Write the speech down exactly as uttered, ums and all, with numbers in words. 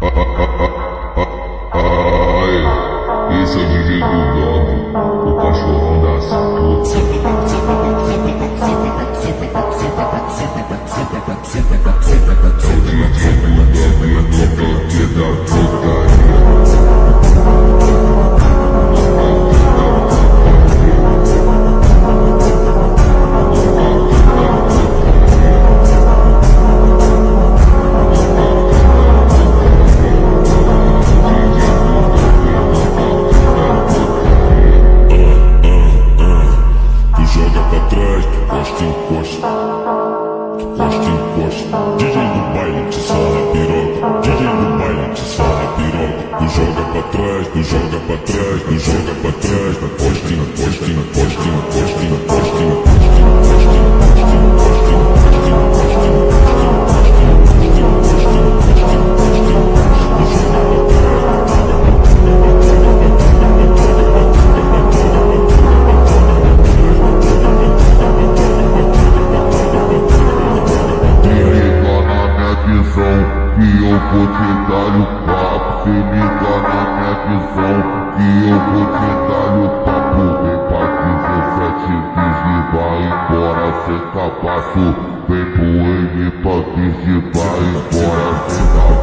Ai, esse é o D J do Dog, o cachorrão da puta. É o D J do Dog, no toque da putaria. Encosta, encosta, D J do baile te sarra piroca, D J do baile te sarra piroca. Tu joga pra trás, tu joga pra trás, tu joga pra trás, na postinha, postinha, postinha, postinha, postinha, postinha, postinha, postinha, postinha, postinha, que eu vou te dar o papo, se liga na minha visão, que eu vou te dar o papo. Vem pra dezessete bis e vai embora sem capaço, vem pro M pra bis e vai embora sem capaço.